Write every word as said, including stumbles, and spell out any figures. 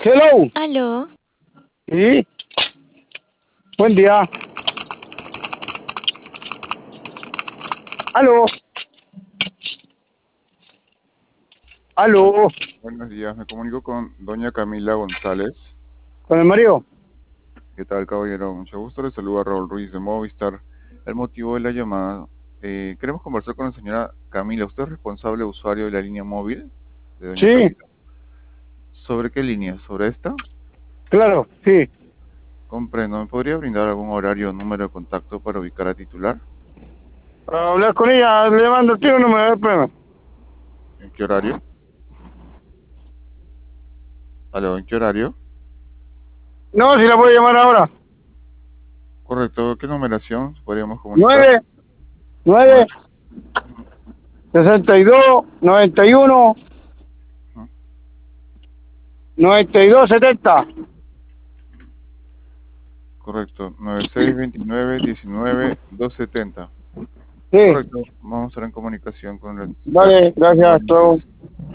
Hello. Aló. Sí. Buen día. Aló. Aló. Buenos días, me comunico con doña Camila González. ¿Con el marido? ¿Qué tal, caballero? Mucho gusto, le saluda Raúl Ruiz de Movistar. El motivo de la llamada, eh, queremos conversar con la señora Camila. ¿Usted es responsable usuario de la línea móvil de doña Sí, Camila? ¿Sobre qué línea? ¿Sobre esta? claro, sí. Comprendo. ¿Me podría brindar algún horario o número de contacto para ubicar a titular? Para hablar con ella, le mando el tío, no me da problema. ¿En qué horario? ¿Aló? ¿En qué horario? No, si la puedo llamar ahora. Correcto. ¿Qué numeración podríamos comunicar? Nueve, nueve, Nueve. Ujú, sesenta y dos, noventa y uno, ujú. noventa y dos, setenta. Correcto. nueve seis veintinueve diecinueve doscientos setenta. Sí. Correcto, vamos a estar en comunicación con el Vale, gracias, chao.